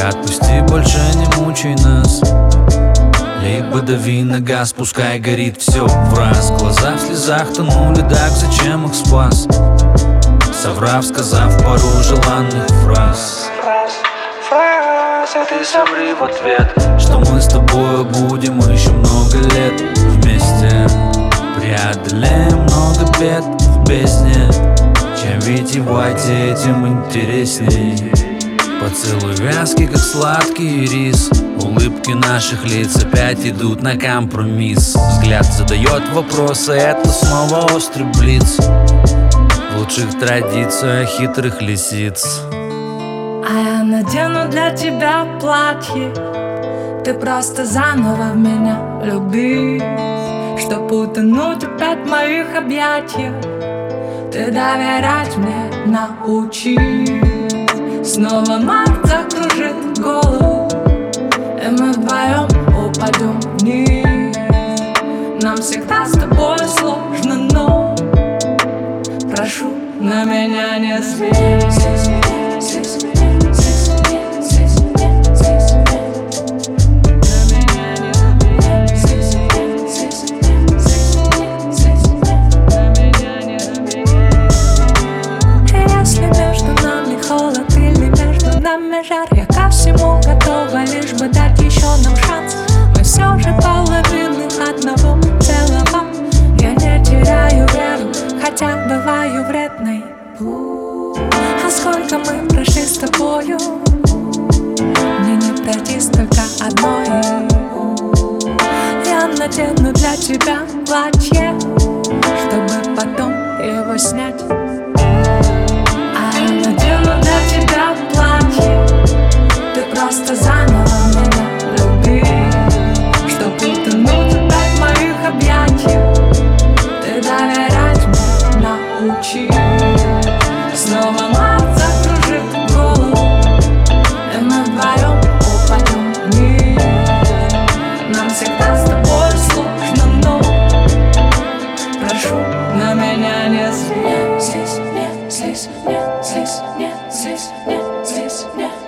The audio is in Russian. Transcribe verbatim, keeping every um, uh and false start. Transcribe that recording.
отпусти, больше не мучай нас. Либо дави на газ, пускай горит все в раз. Глаза в слезах тонули, так зачем их спас? Соврав, сказав пару желанных фраз. Ты соври в ответ, что мы с тобой будем еще много лет вместе. Преодолеем много бед в бездне. Чем витиеватее, тем интересней. Поцелуй вязкий, как сладкий рис. Улыбки наших лиц опять идут на компромисс. Взгляд задает вопросы, это снова острый блиц. В лучших традициях хитрых лисиц. А я надену для тебя платье. Ты просто заново в меня влюбись, чтоб утонуть опять в моих объятиях. Ты доверять мне научись. Снова март закружит голову, и мы вдвоем упадем вниз. Нам всегда с тобой сложно, но прошу, на меня не злись. Жар, я ко всему готова, лишь бы дать еще нам шанс. Мы все же половины одного целого. Я не теряю веру, хотя бываю вредной. А сколько мы прошли с тобою, мне не пройти столько одной. Я надену для тебя платье, чтобы потом его снять. А я надену для тебя платье. Ты просто заново меня люби, чтоб утонуть опять в моих объятиях. Ты доверять мне научи. Снова март закружит голову, и мы вдвоем упадем вниз. Нам всегда с тобой сложно, но прошу, на меня не злись. Здесь нет, здесь нет, здесь нет, здесь нет, здесь нет.